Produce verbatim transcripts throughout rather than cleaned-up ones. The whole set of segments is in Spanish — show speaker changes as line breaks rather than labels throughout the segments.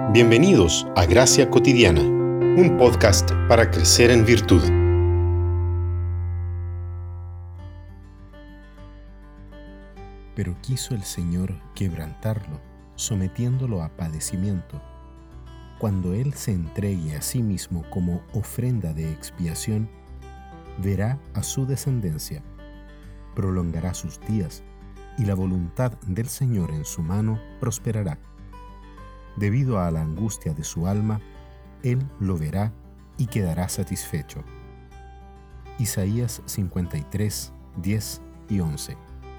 Bienvenidos a Gracia Cotidiana, un podcast para crecer en virtud.
Pero quiso el Señor quebrantarlo, sometiéndolo a padecimiento. Cuando Él se entregue a sí mismo como ofrenda de expiación, verá a su descendencia, prolongará sus días, y la voluntad del Señor en su mano prosperará. Debido a la angustia de su alma, Él lo verá y quedará satisfecho. Isaías cincuenta y tres, diez y once.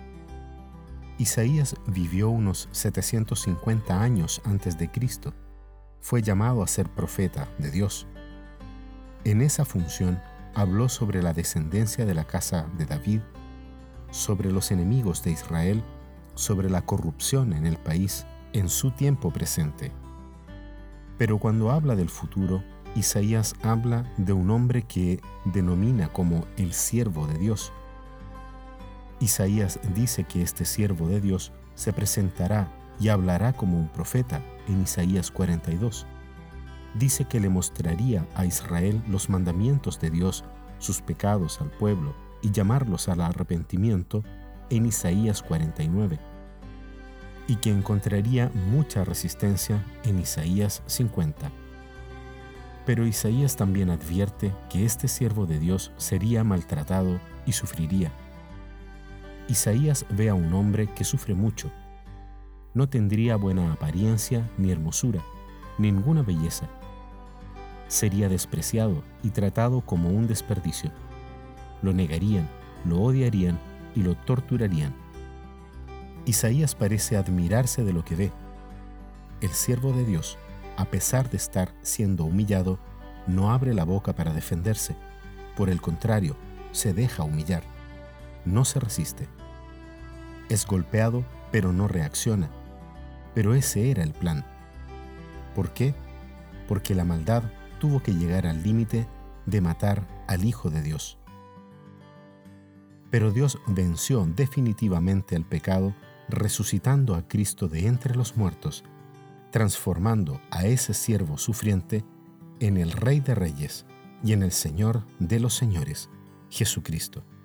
Isaías vivió unos setecientos cincuenta años antes de Cristo. Fue llamado a ser profeta de Dios. En esa función habló sobre la descendencia de la casa de David, sobre los enemigos de Israel, sobre la corrupción en el país en su tiempo presente. Pero cuando habla del futuro, Isaías habla de un hombre que denomina como el siervo de Dios. Isaías dice que este siervo de Dios se presentará y hablará como un profeta en Isaías cuarenta y dos. Dice que le mostraría a Israel los mandamientos de Dios, sus pecados al pueblo y llamarlos al arrepentimiento en Isaías cuarenta y nueve. Y que encontraría mucha resistencia en Isaías cincuenta. Pero Isaías también advierte que este siervo de Dios sería maltratado y sufriría. Isaías ve a un hombre que sufre mucho. No tendría buena apariencia ni hermosura, ninguna belleza. Sería despreciado y tratado como un desperdicio. Lo negarían, lo odiarían y lo torturarían. Isaías parece admirarse de lo que ve. El siervo de Dios, a pesar de estar siendo humillado, no abre la boca para defenderse. Por el contrario, se deja humillar. No se resiste. Es golpeado, pero no reacciona. Pero ese era el plan. ¿Por qué? Porque la maldad tuvo que llegar al límite de matar al Hijo de Dios. Pero Dios venció definitivamente al pecado, resucitando a Cristo de entre los muertos, transformando a ese siervo sufriente en el Rey de Reyes y en el Señor de los Señores, Jesucristo.